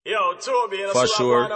Yo, Toby, for sure.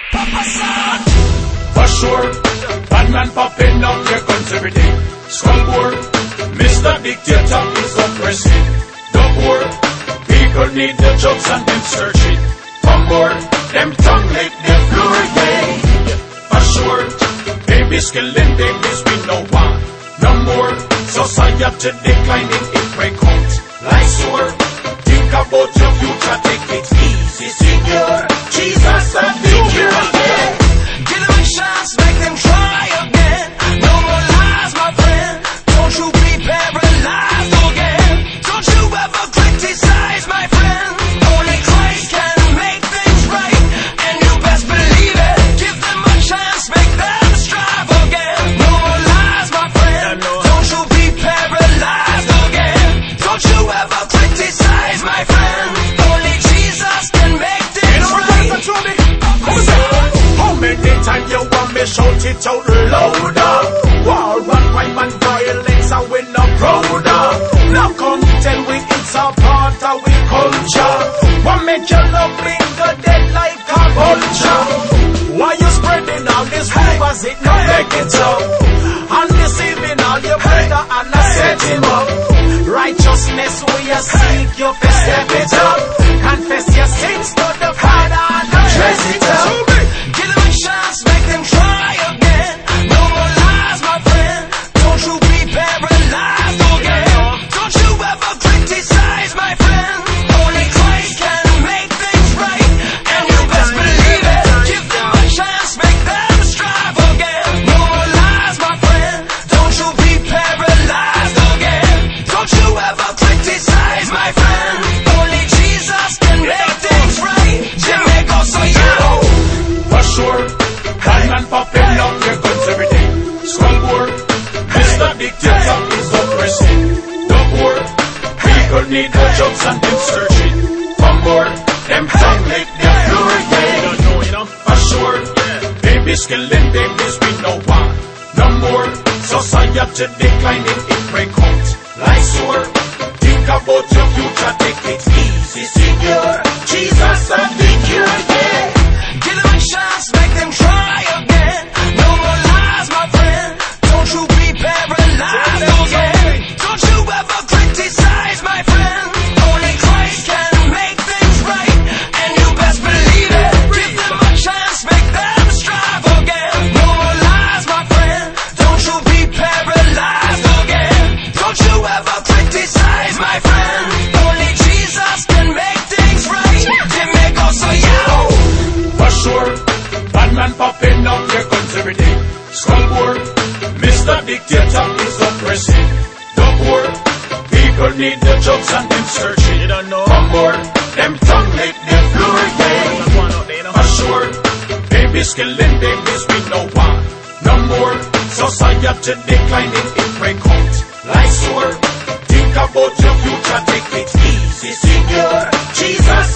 For sure, bad man popping up their guns every day. Skullboard, Mr. Dictator is oppressing. The poor, people need the jobs and them searching. For more, them tongue make them fluoride. For sure, babies killing babies we no want. No more, society declining in break out. Like sore, think about your future, take it easy, Senor. Jesus and the cure, yeah. Give them a chance, make them try again. No more lies, my friend. Don't you be paralyzed again. Don't you ever criticize, my friend. Only Christ can make things right, and you best believe it. Give them a chance, make them strive again. No more lies, my friend. Don't you be paralyzed again. Don't you ever criticize, my friend. Only Jesus can make things right. How many times you want me shout it out louder? War and crime and violence and we no prouder. Now come tell we it's a part of we culture. What make your love linger dead like a vulture? Why you spreading all this rumors, it no make it up? And deceiving all your brother and I set him up. Righteousness we a seek, you fi step it up. Confess your sins to the Father and dress it up. Give them a chance, make them try again. No more lies, my friend. Don't you be paralyzed again. Don't you ever criticize, my friend. Only Christ can make things right, and you best believe it. Give them a chance, make them strive again. No more lies, my friend. Don't you be paralyzed again. Don't you ever criticize, my friend. Only Jesus can make things right. Jamaica, so yo. For sure, bad man popping up their guns every day. Skullboard, Mr. Dictator is oppressing. The poor, people need the jobs and them searching. For more, them tongue make them fluoride. For sure, babies killing babies we no want. No more, society declining in break out. Like sore, think about your future, take it easy, Senor. Jesus and the cure, yeah. Give them a chance, make them try again. No more lies, my friend. Don't you be paralyzed again. Don't you ever criticize, my friend. Only Christ can make things right, and you best believe it. Give them a chance, make them strive again. No more lies, my friend. Don't you be paralyzed again. Don't you ever criticize, my friend. Only Jesus can make things right. Jamaica, so yo. For sure, bad man popping up their guns every day. Skullboard, Mr. Dictator is oppressing. The poor, people need the jobs and them searching. For more, them tongue make them fluoride. For sure, babies killing babies we no want. No more, society declining in break out. Like sore, think about your future, take it easy, Senor. Jesus